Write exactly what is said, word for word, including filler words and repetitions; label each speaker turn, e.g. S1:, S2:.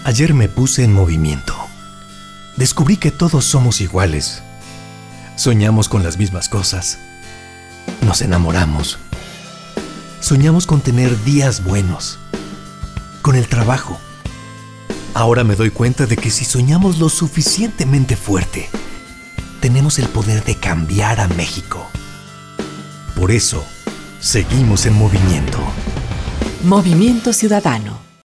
S1: Ayer me puse en movimiento. Descubrí que todos somos iguales. Soñamos con las mismas cosas. Nos enamoramos. Soñamos con tener días buenos. Con el trabajo. Ahora me doy cuenta de que si soñamos lo suficientemente fuerte, tenemos el poder de cambiar a México. Por eso, seguimos en movimiento.
S2: Movimiento Ciudadano.